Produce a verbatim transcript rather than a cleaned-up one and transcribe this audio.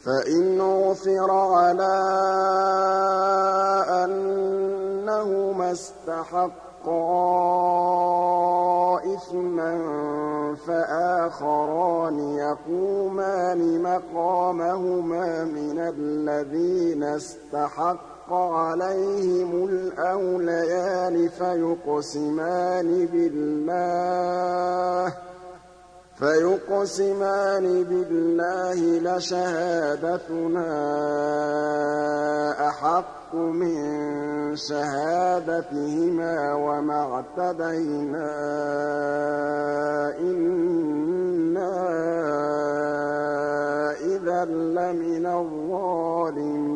فإن عُثِرَ عَلَىٰ أَنَّهُمَا اسْتَحَقَّا إِثْمًا فَآخَرَانِ يَقُومَانِ مَقَامَهُمَا مِنَ الَّذِينَ اسْتَحَقَّ عَلَيْهِمُ الْأَوْلَيَانِ فَيُقْسِمَانِ بِاللَّهِ فَيُقْسِمَانِ بِاللَّهِ لَشَهَادَتُنَا أَحَقُّ مِن شَهَادَتِهِمَا وَمَا اعْتَدَيْنَا إِنَّا إِذًا لَّمِنَ الظَّالِمِينَ